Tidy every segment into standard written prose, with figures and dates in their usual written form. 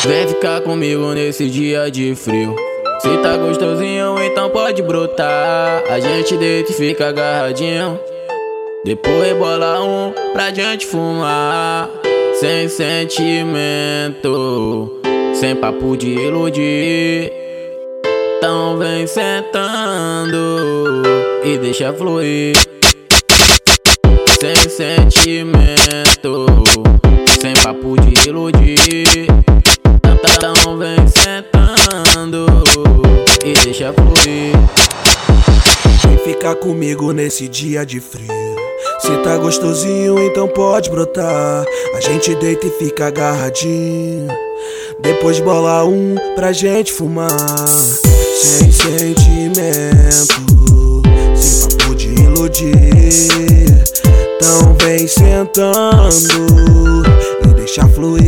Vem ficar comigo nesse dia de frio. Se tá gostosinho, então pode brotar. A gente deita e fica agarradinho. Depois bola um pra gente fumar. Sem sentimento, sem papo de iludir. Então vem sentando e deixa fluir. Sem sentimento, sem papo de iludir. Então vem sentando e deixa fluir. Vem ficar comigo nesse dia de frio. Se tá gostosinho, então pode brotar. A gente deita e fica agarradinho. Depois bola um pra gente fumar. Sem sentimento, sem papo de iludir. Então vem sentando e deixa fluir.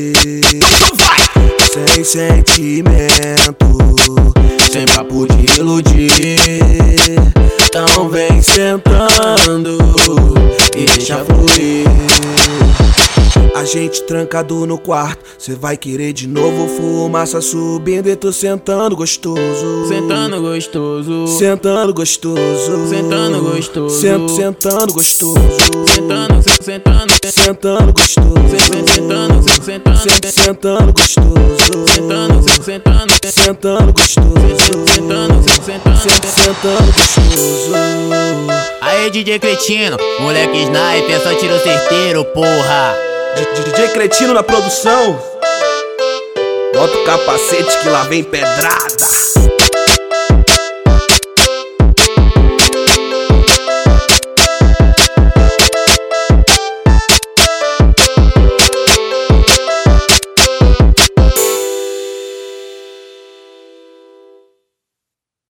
Sem sentimento, sem papo de iludir. Então vem sentando e deixa fluir. A gente trancado no quarto, cê vai querer de novo. Fumaça subindo e tu sentando gostoso. Sentando gostoso, Sentando gostoso. sentando gostoso, Sentando gostoso. sentando, sentando, Sentando gostoso. sentando, sentando, Sentando gostoso. sentando, sentando, Sentando gostoso. sentando, sentando. Sentando gostoso. Aê, DJ Cretino, moleque sniper, só tiro certeiro, porra. DJ Cretino na produção. Bota o capacete que lá vem pedrada.